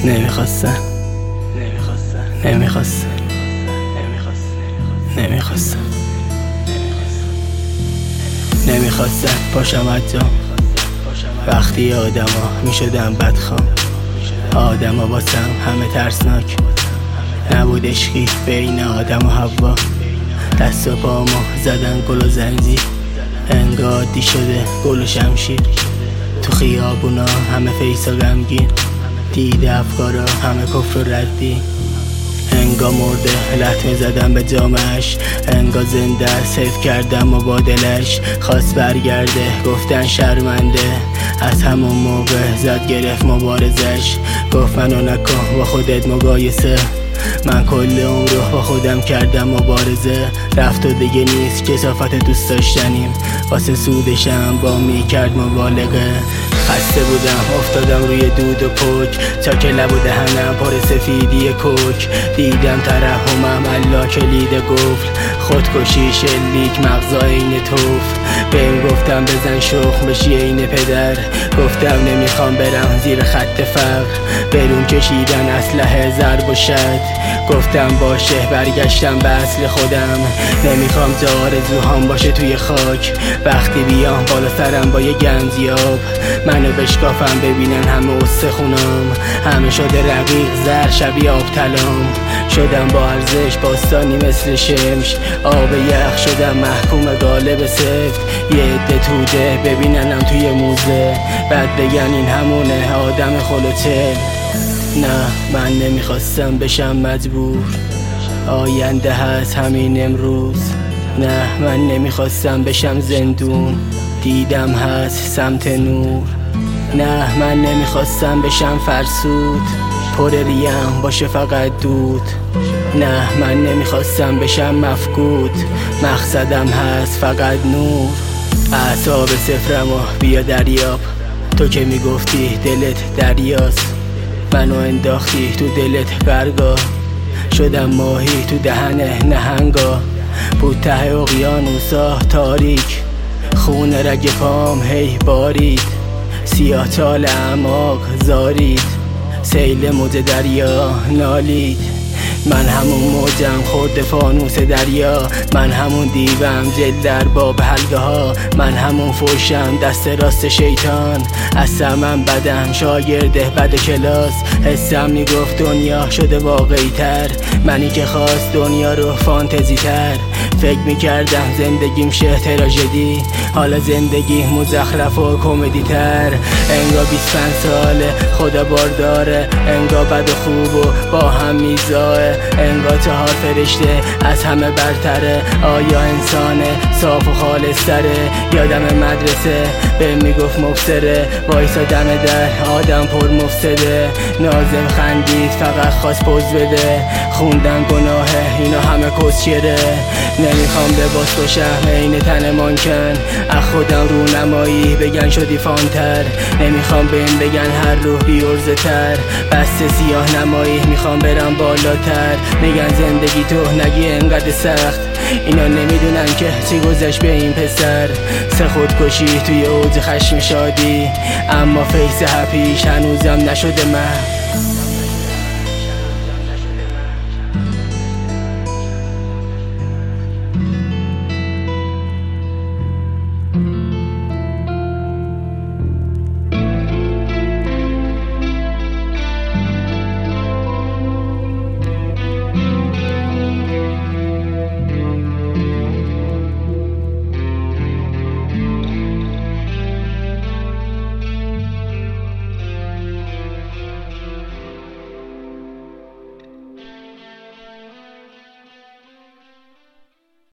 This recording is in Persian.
نمیخواستم پاشم حتی وقتی آدما میشدم بدخوام. آدما واسم همه ترسناک، نبود عشقی بین آدم و حوا. دست و پامو زدن گل و زنجیر، انگار دی شده گل و شمشیر. تو خیابونا همه فیسا غمگین، دیده افکارا همه کفر و ردی. انگا مرده لطمه زدم به جامش، انگا زنده حیف کردم مبادلش. خواست برگرده گفتن شرمنده، از همون موقع زد گرفت مبارزش. گفت منو نکن با خودت مقایسه، من کل عمر رو با خودم کردم مبارزه. رفت و دیگه نیست کثافت دوست داشتنیم، واسه سودشم با میکرد مبالغه. خسته بودم افتادم روی دود و پک، تا که لب و دهنم پر سفیدی کوک. دیدم ترحمم الله کلید گفل، خودکشی شلیک مغزا عین توف. بهم گفتم بزن شخم بشی عین پدر، گفتم نمیخوام برم زیر خط فقر. برون کشیدن اسلحه ضرب و شد، گفتم باشه برگشتم به اصل خودم. نمیخوام تا آرزوهام باشه توی خاک، وقتی بیام بالا سرم با یه گنزیاب. منو بشکافم ببینن همه استخونام، همه شده رقیق زر شبیه آب تلام. شدم با ارزش باستانی مثل شمش، آب یخ شدم محکوم غالب سفت. یه عده توده ببیننم توی موزه، بعد بگن این همونه آدم خلوچل. نه من نمیخواستم بشم مجبور، آینده هست همین امروز. نه من نمیخواستم بشم زندون، دیدم هست سمت نور. نه من نمیخواستم بشم فرسود، پر ریم باشه فقط دود. نه من نمیخواستم بشم مفقود، مقصدم هست فقط نور. اعصاب صفرمو بیا دریاب، تو که میگفتی دلت دریاست. منو انداختی تو دلت غرقا، شدم ماهی تو دهن نهنگا. بود ته اقیانوسا تاریک، خون رگ پام هی بارید. سیاه چال اعماق زارید، سیل موج دریا نالید. من همون موجم خورد فانوس دریا، من همون دیوم جلد در باب حلقه ها. من همون فوشم دست راست شیطان، اصلا من بدم شاگرده بد کلاس. حسم میگفت دنیا شده واقعی تر، منی که خواست دنیا رو فانتزی تر. فکر میکردم زندگیم شه تراژدی، حالا زندگی مزخرف و کمدی تر. انگا 25 ساله خدا بارداره، انگا بد و خوب و با هم میزاه. انگا 4 فرشته از همه برتره، آیا انسانه صاف و خالص تره؟ یادم مدرسه به میگفت مبصره، وایسا دم در آدم پر مفسده. نازم خندید فقط خواست پوز بده، خوندن گناهه اینا همه کسچره. نمیخوام لباس باشم عین تن مانکن، از خودم رو نمایی بگن شدی فانتر. نمیخوام بهم بگن هر روح بیورزه تر، بسته سیاه نمایی میخوام برم بالاتر. میگن زندگی تو نگی انقدر سخت، اینا نمیدونن که چی گذشت به این پسر. سه خودکشی توی اوج خشم شادی، اما فیس هپیش هنوزم نشده من.